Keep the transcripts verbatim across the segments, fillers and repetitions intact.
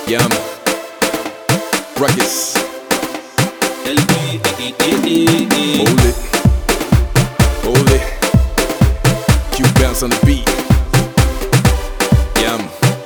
Yum. Ruckus. Hold it. Hold it. Q bounce on the beat. Yum.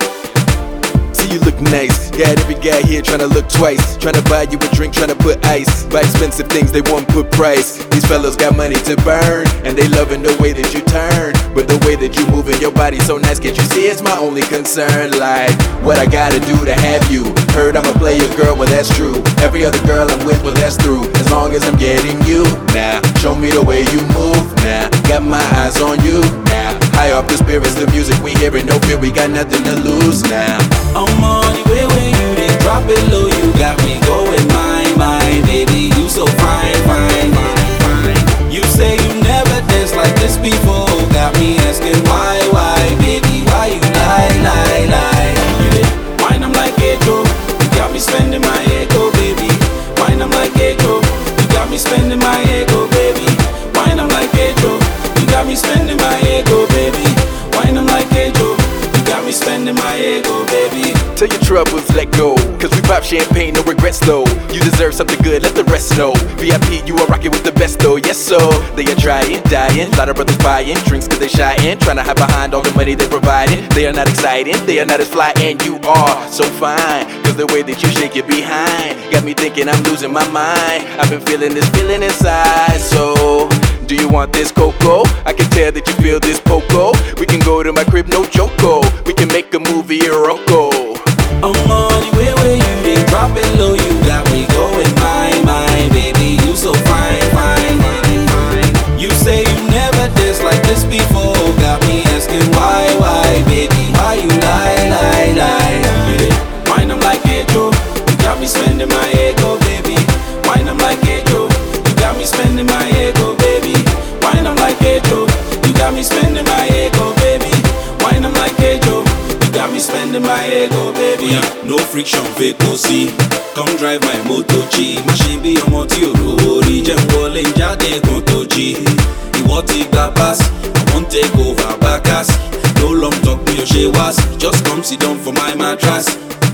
See, you look nice. Got every guy here tryna look twice. Tryna buy you a drink, tryna put ice. Buy expensive things, they won't put price. These fellas got money to burn, and they loving the way that you turn. But the way that you moving your body so nice, can't you see it's my only concern? Like, what I gotta do to have you? Heard I'm a player girl, well that's true. Every other girl I'm with, well that's through. As long as I'm getting you now. Show me the way you move now. Got my eyes on you now. High off the spirits, the music we hearing, no fear, we got nothing to lose now. I'm on the way where you did drop it low, you got me going my, my baby, you so fine, fine, fine, fine. You say you never danced like this before, got me asking why, why, baby, why you lie, lie, lie. You did wine, I'm like a joke, you got me spending my ego, baby. Wine, I'm like a joke, you got me spending my ego, baby. Wine, I'm like a joke, you got me spending my ego, baby. Wine, I'm like a joke, you got me spending my ego, baby. Tell your troubles, let go. Cause we pop champagne, no regrets though. You deserve something good, let the rest know. V I P, you are rocking with the best though, yes so. They are trying, dying, lot of brothers buying drinks cause they shying, trying to hide behind all the money they providing. They are not exciting, they are not as fly, and you are so fine. Cause the way that you shake your behind got me thinking I'm losing my mind. I've been feeling this feeling inside, so do you want this cocoa? I can tell that you feel this poco. We can go to my crib, no choco. We can make a movie, a rocco. I'm on the way where you did drop it low, you got me going my, my baby, you so fine, fine, fine, fine. You say you never danced like this before, got me asking why, why, baby, why you lie, lie, lie. You did wine, I'm like a joke, you got me spending my ego, baby. Wine, I'm like a joke, you got me spending my ego, baby. Wine, I'm like a joke, you got me spending my ego, baby. Wine, I'm like a joke, you got me spending my ego, baby. No friction, vacancy. Come drive my Moto G. Machine be your moti orori. Jẹ́ n wọlé jáde kan tó jí. Ìwọ ti gba pass, I wan take over Bacchus. No long talk, mi ò ṣe wá sí. Just come sit down for my mattress.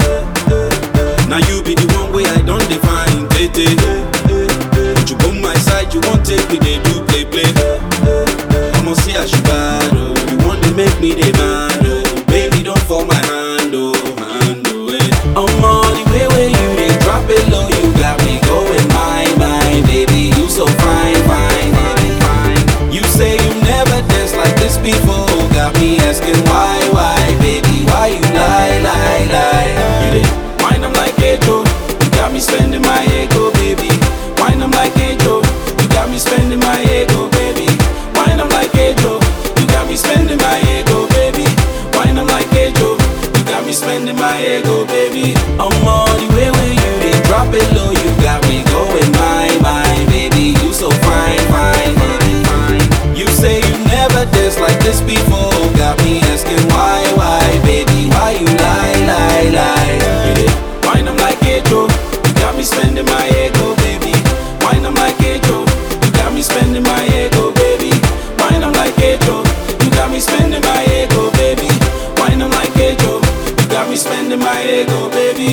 Now you be the one way I don't define, tete. But you on my side, you won't take me, they do play play. I'ma see how you bad, oh. You want to make me the man, oh. Baby, don't fall my hand, oh, hand, oh, eh. I'm on the way where you did drop it low, you got me going my, my baby, you so fine, fine, fine, fine. You say you never danced like this before, got me asking why, why, baby, why you lie, lie, lie. You did wine, I'm like a joke, you got me spending my ego, baby. Wine, I'm like a joke, you got me spending my ego, baby. Wine, I'm like a joke, you got me spending my ego, baby. Wine, I'm like a joke, you got me spending my ego, baby. I'm on the way where you did drop it low, you got me going my, my baby, you so fine, fine, fine, fine. You say you never danced like this before, got me asking why, why, baby, why you lie, lie, lie. You did wine, I'm like a joke, you got me spending my ego, baby. Wine, I'm like a joke, you got me spending my ego, baby. Wine, I'm like a joke, you got me spending my ego, baby. Wine, I'm like a joke, you got me spending my ego, baby.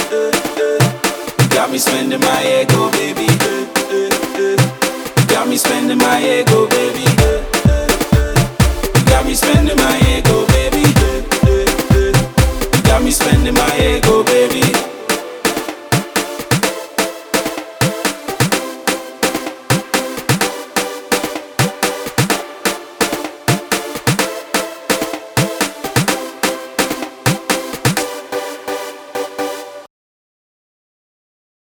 You got me spending my ego, baby. You got me spending my ego, baby. You got me spending my ego, baby. You got me spending my ego, baby.